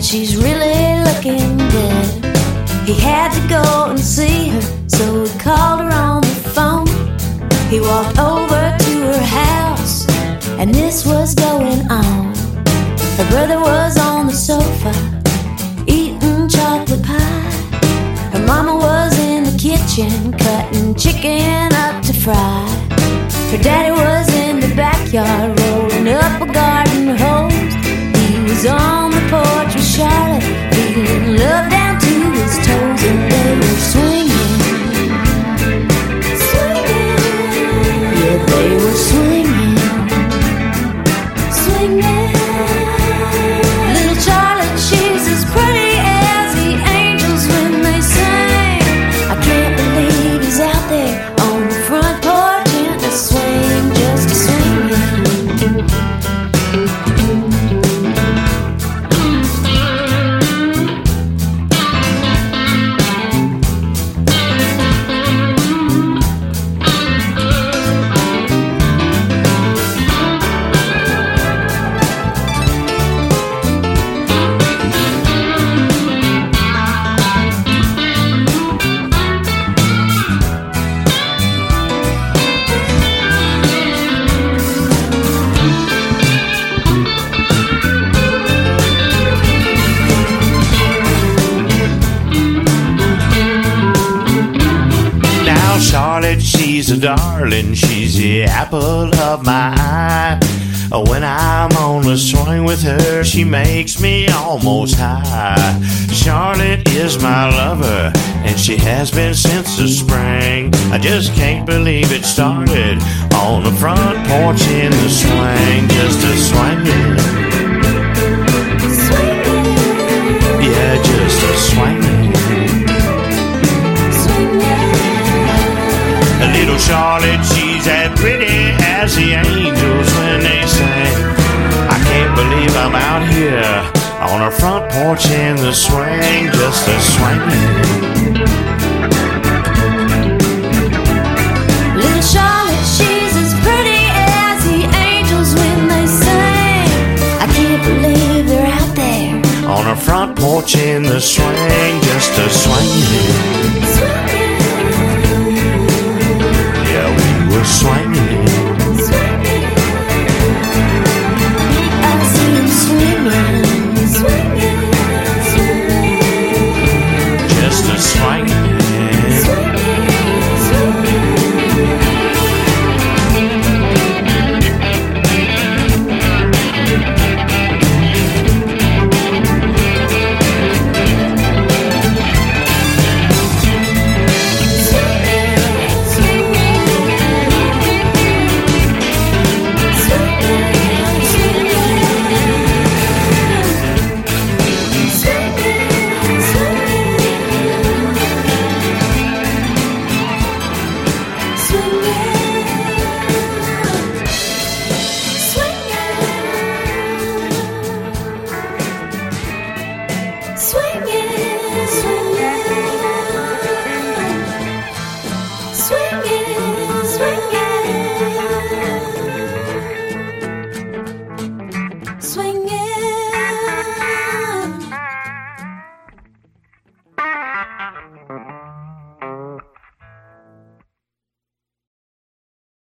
she's really looking good. He had to go and see her, so he called her on the phone. He walked over to her house, and this was going on. Her brother was on the sofa, eating chocolate pie. Her mama was in the kitchen, cutting chicken up to fry. Her daddy was in the backyard, rolling up a garden hose. He was on the porch with Charlotte, feeling love down to his toes. And they were swinging, swinging. Yeah, they were swinging, swinging. Little Charlotte, she's as pretty as the angels when they sing. I can't believe he's out there on the front porch in a swing, just a swinging. Charlotte, she's a darling, she's the apple of my eye. When I'm on the swing with her, she makes me almost high. Charlotte is my lover, and she has been since the spring. I just can't believe it started on the front porch in the swing, just a swinging. Yeah, just a swinging. Little Charlotte, she's as pretty as the angels when they sing. I can't believe I'm out here on her front porch in the swing, just a swinging. Little Charlotte, she's as pretty as the angels when they sing. I can't believe they're out there On her front porch in the swing, just a swinging. Yeah, we were swinging. I see them swinging, swinging, swinging. Just a swinging. Swinging, swinging.